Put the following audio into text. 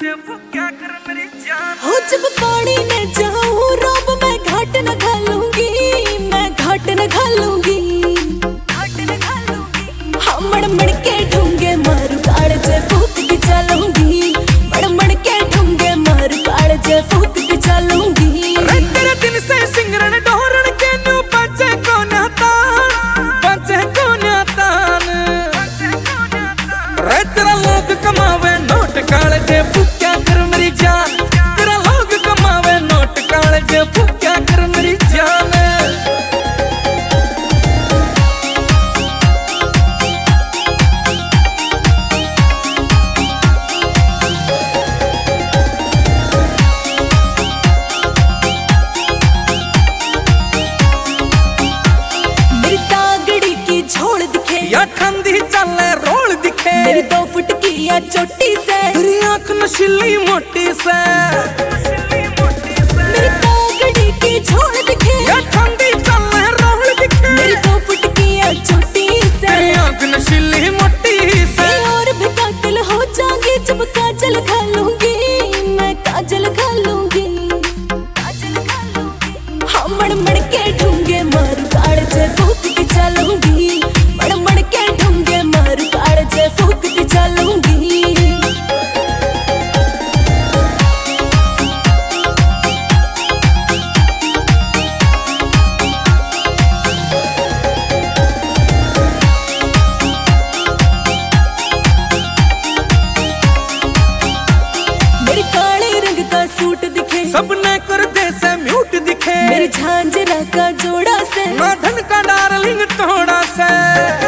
वो क्या कर मेरी जान। हो जब पानी में जाऊं रब मैं घाट न घालूंगी, मैं घाट न घालूंगी, घाट न घालूंगी। हाँ मड़ के ढूंगे मारू काड़ जे फूक के चलूंगी, मड़ के ढूंगे मारू काड़ जे फूक के चलूंगी। तेरे दिन से सिंगरन डोरन के न्यू बचे को नातान, बचे को नातान। रे तेरा लोग कमावे नोट काले जे क्या कर मेरी जान। तेरा लोग कमावे नोट काले जे क्या कर मेरी जान। या ठंडी चले रोल दिखे, मेरी 2 फुट की या चोटी से, तेरी आँख नशीली मोटी से। मेरी तागड़ी की झोल दिखे, या ठंडी चले रोल दिखे, मेरी 2 फुट की या चोटी से, तेरी आँख नशीली मोटी से। और भी कातिल हो जाऊंगी जब काजल खा लूंगी, मैं काजल खा लूंगी, काजल खा लूंगी। हाँ मड़ के ढूंगे मारू काड़ जे फूक के चलूंगी, मड़ के ढूंगे मारू काड़ जे फूक के चलूंगी। मेरे काले रंग का सूट दिखे, सबने कर दे से म्यूट दिखे, मेरी झांझरा का जोड़ा से, ना धन का डार्लिंग थोड़ा से।